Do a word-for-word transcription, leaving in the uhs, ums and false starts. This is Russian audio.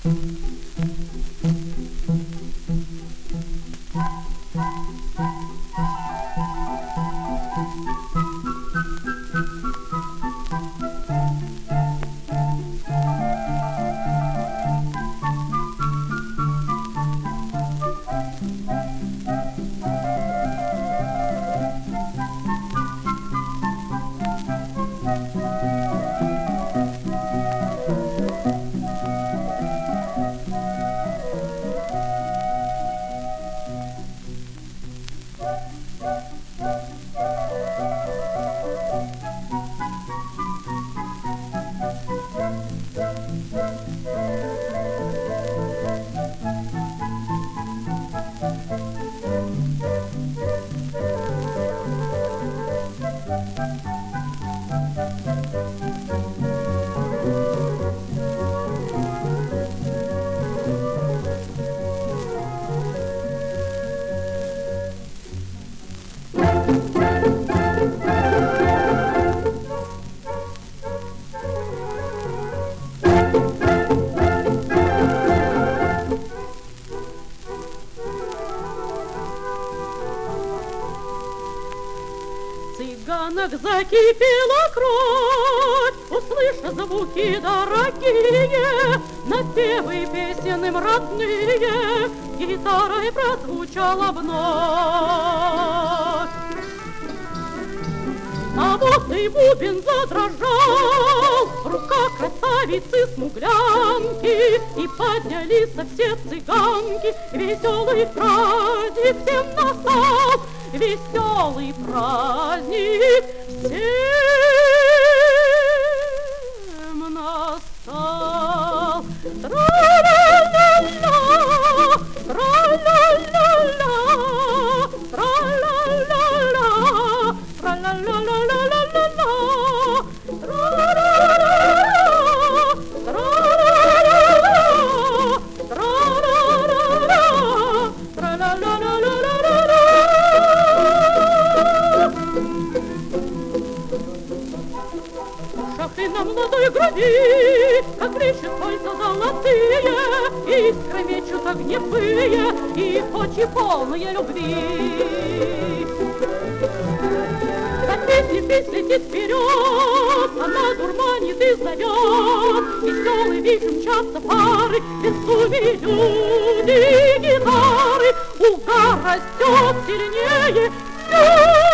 Цыганок закипела кровь, услыша звуки дорогие, напевы песен им родные, гитарой прозвучала вновь. А вот и бубен задрожал в руках красавицы-смуглянки, и поднялись все цыганки, веселый праздник всем настал, веселый праздник всем настал. Тра-ля-ля-ля, тра-ля-ля-ля, тра-ля-ля-ля, тра-ля-ля-ля-ля-ля-ля, и на молодой груди, как блещут кольца золотые, искры мечут огневые, и очи полные любви. Как песня песнь летит вперед, она дурманит и зовет, веселый вихрь мчатся пары, безумие люди, гитары, угар растет сильнее,